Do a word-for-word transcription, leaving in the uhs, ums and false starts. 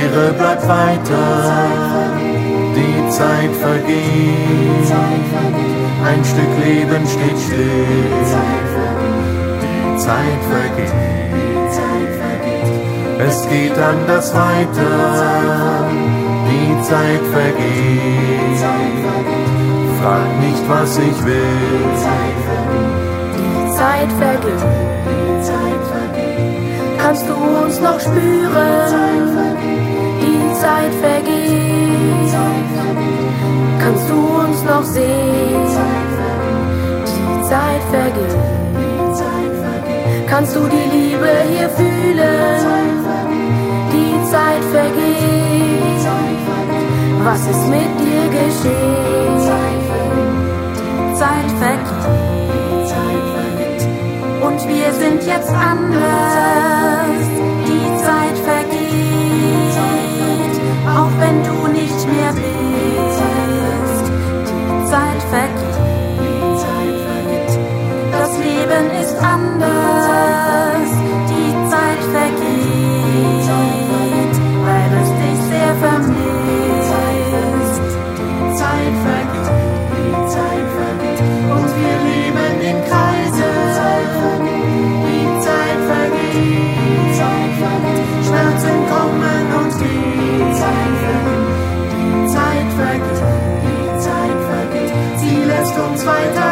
Lehre bleibt weiter, die Zeit vergeht, ein Stück Leben steht still, die Zeit vergeht, es geht anders weiter, die Zeit vergeht, frag nicht, was ich will, die Zeit vergeht. Kannst du uns noch spüren? Die Zeit vergeht. Kannst du uns noch sehen? Die Zeit vergeht. Kannst du die Liebe hier fühlen? Die Zeit vergeht. Was ist mit dir geschehen? Die Zeit vergeht. Und wir sind jetzt anders, die Zeit vergeht, auch wenn du nicht mehr bist, die Zeit vergeht, das Leben ist anders, die Zeit vergeht, weil es dich sehr vermisst, die Zeit vergeht, und wir leben im Kreise. Schmerzen kommen und gehen, die Zeit vergeht, die Zeit vergeht, sie lässt uns weiter